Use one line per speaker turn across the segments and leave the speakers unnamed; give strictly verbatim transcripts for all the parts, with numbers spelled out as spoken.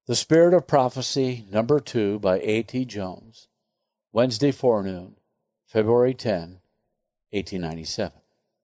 The Spirit of Prophecy, number two, by A T Jones, Wednesday forenoon, February tenth, eighteen ninety-seven.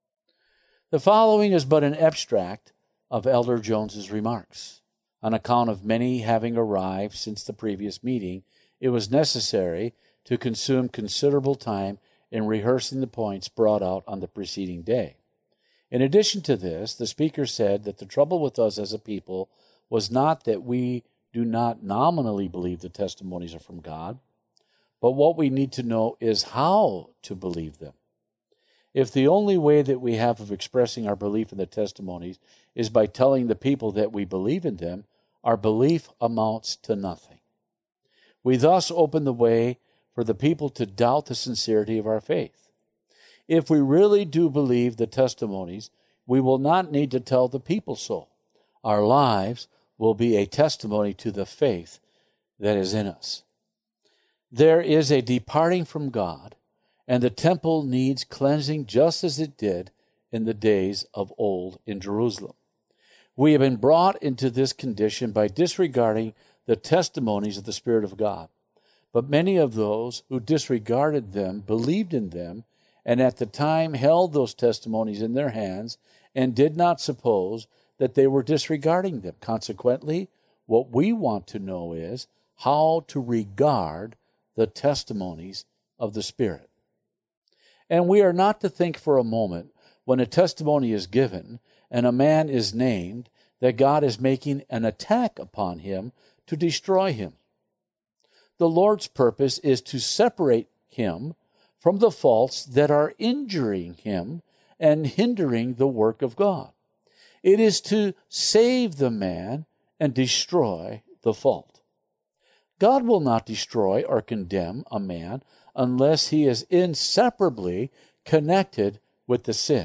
The following is but an abstract of Elder Jones's remarks. On account of many having arrived since the previous meeting, it was necessary to consume considerable time in rehearsing the points brought out on the preceding day. In addition to this, the speaker said that the trouble with us as a people was not that we do not nominally believe the testimonies are from God, but what we need to know is how to believe them. If the only way that we have of expressing our belief in the testimonies is by telling the people that we believe in them, our belief amounts to nothing. We thus open the way for the people to doubt the sincerity of our faith. If we really do believe the testimonies, we will not need to tell the people so. Our lives will be a testimony to the faith that is in us. There is a departing from God, and the temple needs cleansing just as it did in the days of old in Jerusalem. We have been brought into this condition by disregarding the testimonies of the Spirit of God. But many of those who disregarded them believed in them, and at the time held those testimonies in their hands and did not suppose that they were disregarding them. Consequently, what we want to know is how to regard the testimonies of the Spirit. And we are not to think for a moment, when a testimony is given and a man is named, that God is making an attack upon him to destroy him. The Lord's purpose is to separate him from the faults that are injuring him and hindering the work of God. It is to save the man and destroy the fault. God will not destroy or condemn a man unless he is inseparably connected with the sin.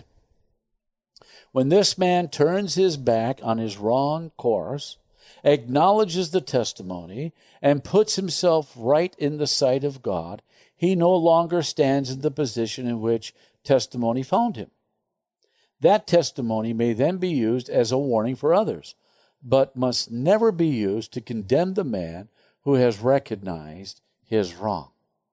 When this man turns his back on his wrong course, acknowledges the testimony, and puts himself right in the sight of God, he no longer stands in the position in which testimony found him. That testimony may then be used as a warning for others, but must never be used to condemn the man who has recognized his wrong.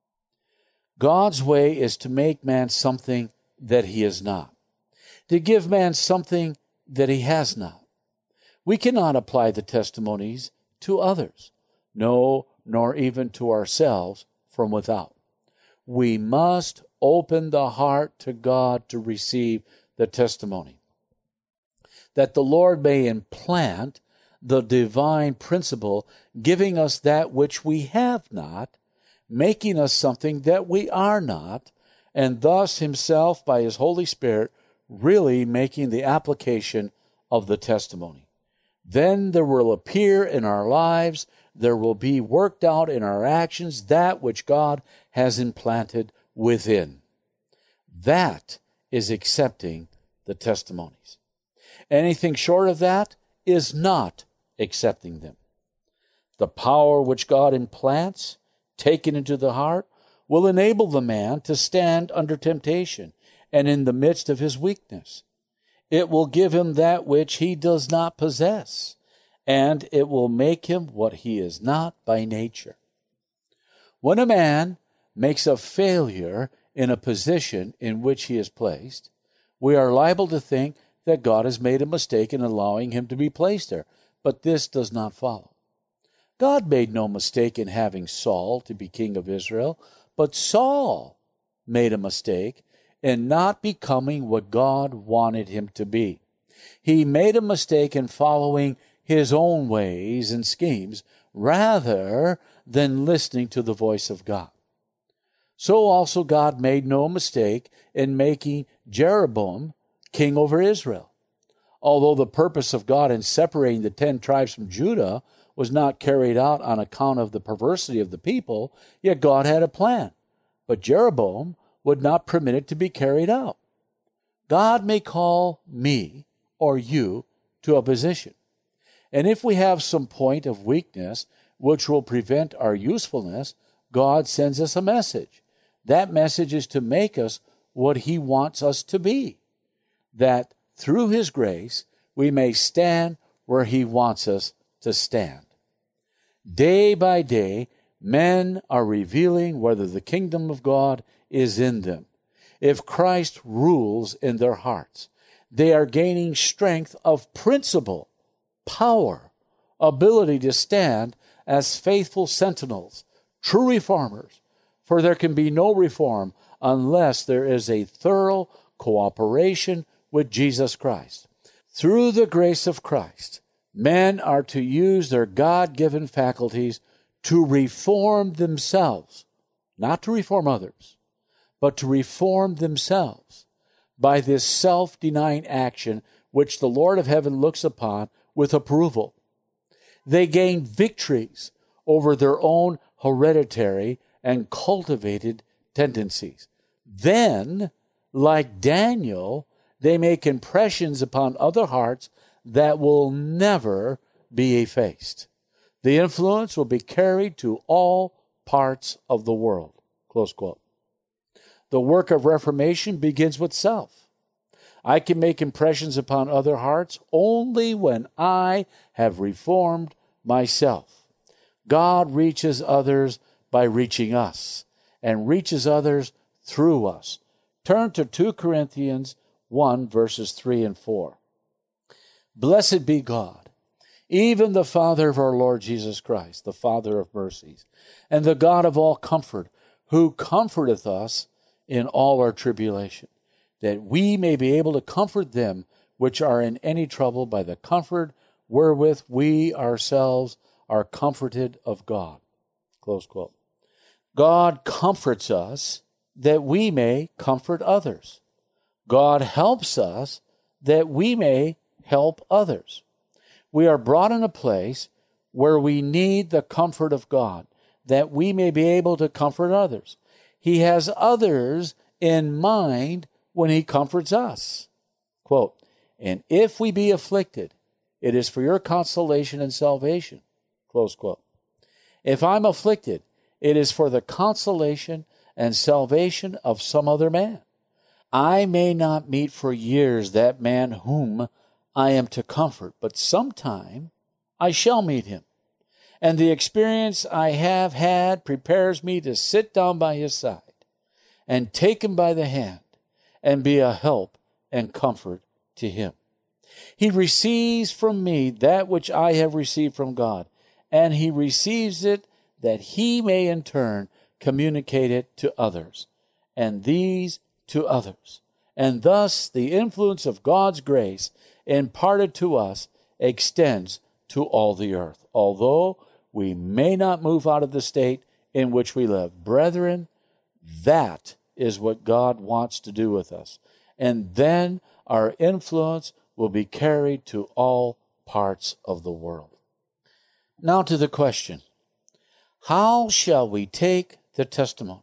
God's way is to make man something that he is not, to give man something that he has not. We cannot apply the testimonies to others, no, nor even to ourselves from without. We must open the heart to God to receive the testimony, that the Lord may implant the divine principle, giving us that which we have not, making us something that we are not, and thus himself, by his Holy Spirit, really making the application of the testimony. Then there will appear in our lives, there will be worked out in our actions that which God has implanted within. That is accepting the testimonies. Anything short of that is not accepting them. The power which God implants, taken into the heart, will enable the man to stand under temptation and in the midst of his weakness. It will give him that which he does not possess, and it will make him what he is not by nature. When a man makes a failure in a position in which he is placed, we are liable to think that God has made a mistake in allowing him to be placed there, but this does not follow. God made no mistake in having Saul to be king of Israel, but Saul made a mistake in not becoming what God wanted him to be. He made a mistake in following his own ways and schemes rather than listening to the voice of God. So also God made no mistake in making Jeroboam king over Israel. Although the purpose of God in separating the ten tribes from Judah was not carried out on account of the perversity of the people, yet God had a plan. But Jeroboam would not permit it to be carried out. God may call me or you to a position, and if we have some point of weakness which will prevent our usefulness, God sends us a message. That message is to make us what he wants us to be, that through his grace we may stand where he wants us to stand. Day by day, men are revealing whether the kingdom of God is in them. If Christ rules in their hearts, they are gaining strength of principle, power, ability to stand as faithful sentinels, true reformers, for there can be no reform unless there is a thorough cooperation with Jesus Christ. Through the grace of Christ, men are to use their God-given faculties to reform themselves, not to reform others, but to reform themselves by this self-denying action which the Lord of heaven looks upon with approval. They gain victories over their own hereditary and cultivated tendencies. Then, like Daniel, they make impressions upon other hearts that will never be effaced. The influence will be carried to all parts of the world. Close quote. The work of reformation begins with self. I can make impressions upon other hearts only when I have reformed myself. God reaches others by reaching us, and reaches others through us. Turn to Second Corinthians one, verses three and four. Blessed be God, even the Father of our Lord Jesus Christ, the Father of mercies, and the God of all comfort, who comforteth us in all our tribulation, that we may be able to comfort them which are in any trouble by the comfort wherewith we ourselves are comforted of God. Close quote. God comforts us that we may comfort others. God helps us that we may help others. We are brought in a place where we need the comfort of God, that we may be able to comfort others. He has others in mind when he comforts us. Quote, and if we be afflicted, it is for your consolation and salvation. Close quote. If I'm afflicted, it is for the consolation and salvation of some other man. I may not meet for years that man whom I am to comfort, but sometime I shall meet him. And the experience I have had prepares me to sit down by his side and take him by the hand and be a help and comfort to him. He receives from me that which I have received from God, and he receives it that he may in turn communicate it to others, and these to others. And thus the influence of God's grace imparted to us extends to all the earth, although we may not move out of the state in which we live. Brethren, that is what God wants to do with us. And then our influence will be carried to all parts of the world. Now to the question, how shall we take the testimonies?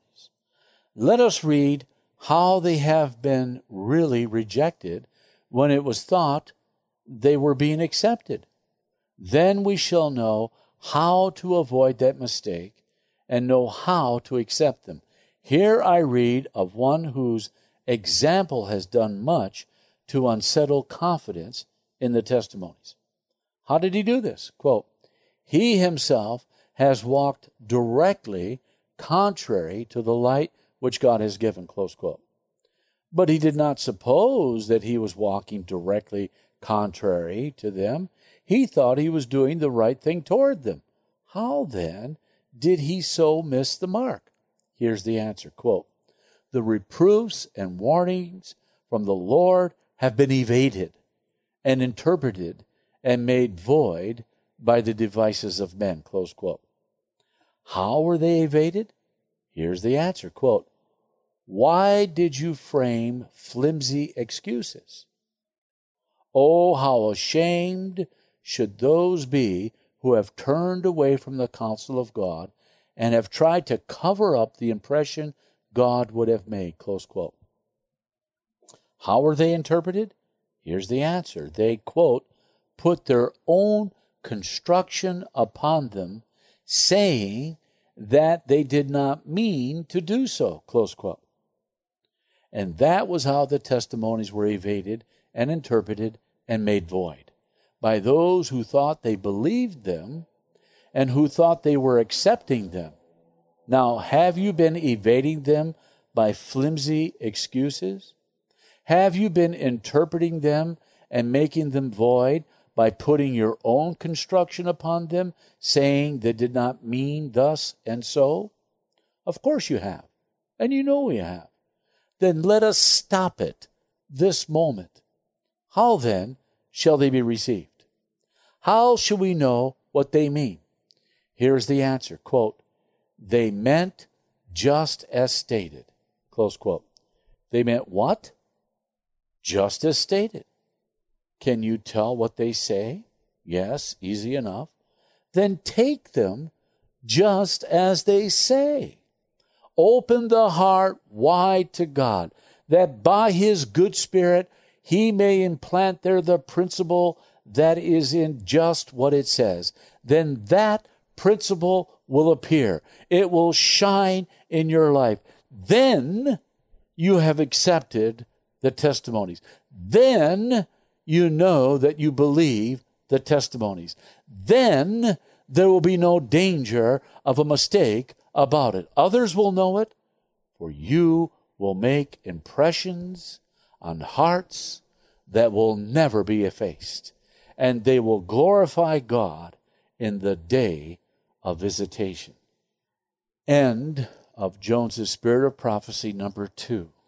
Let us read how they have been really rejected when it was thought they were being accepted. Then we shall know how to avoid that mistake and know how to accept them. Here I read of one whose example has done much to unsettle confidence in the testimonies. How did he do this? Quote, he himself has walked directly contrary to the light which God has given, close quote. But he did not suppose that he was walking directly contrary to them. He thought he was doing the right thing toward them. How then did he so miss the mark? Here's the answer, quote, the reproofs and warnings from the Lord have been evaded and interpreted and made void by the devices of men, close quote. How were they evaded? Here's the answer, quote, why did you frame flimsy excuses? Oh, how ashamed should those be who have turned away from the counsel of God and have tried to cover up the impression God would have made, close quote. How were they interpreted? Here's the answer. They, quote, put their own construction upon them, saying that they did not mean to do so, close quote. And that was how the testimonies were evaded and interpreted and made void, by those who thought they believed them and who thought they were accepting them. Now, have you been evading them by flimsy excuses? Have you been interpreting them and making them void by putting your own construction upon them, saying they did not mean thus and so? Of course you have, and you know you have. Then let us stop it this moment. How then shall they be received? How shall we know what they mean? Here's the answer, quote, they meant just as stated, close quote. They meant what? Just as stated. Can you tell what they say? Yes, easy enough. Then take them just as they say. Open the heart wide to God, that by His good Spirit He may implant there the principle that is in just what it says. Then that principle will appear. It will shine in your life. Then you have accepted the testimonies. Then you know that you believe the testimonies. Then there will be no danger of a mistake about it. Others will know it, for you will make impressions on hearts that will never be effaced, and they will glorify God in the day of visitation. End of Jones's Spirit of Prophecy number two.